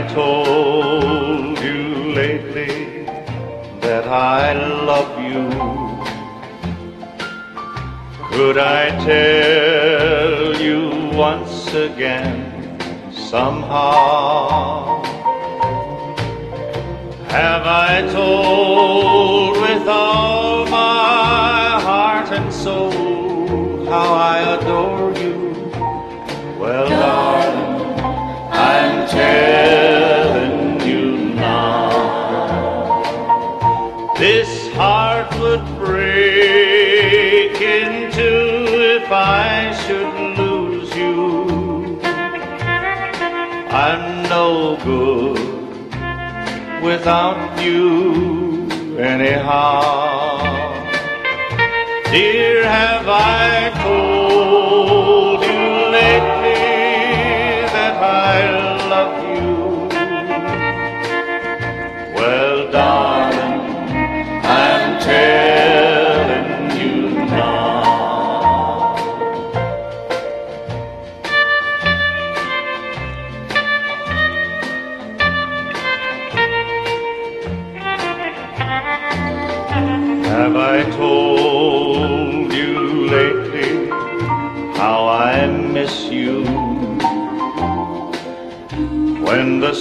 told you lately that I love you? Could I tell you once again somehow? Have I told with all my heart and soul how I adore you? Well, darling, I'm telling you now. This heart would break in two if I should lose you. I'm no good without you anyhow. Dear, have I told you lately that I love you? Well, darling, I'm telling you now. Have I told you lately how I miss you? When the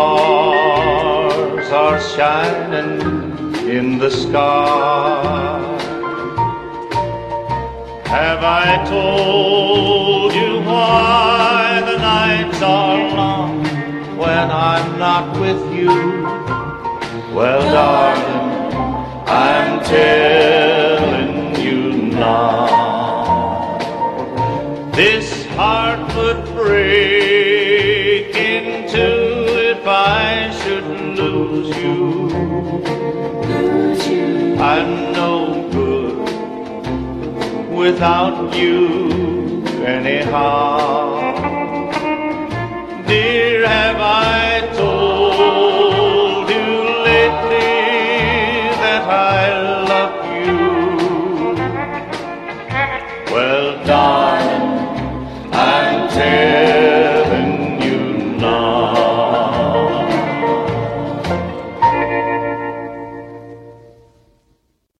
stars are shining in the sky, have I told you why the nights are long when I'm not with you? Well, darling, I'm telling you now. This heart would break in two if I should lose you. I'm no good without you anyhow. Dear, have I told you lately that I love you? Well, darling,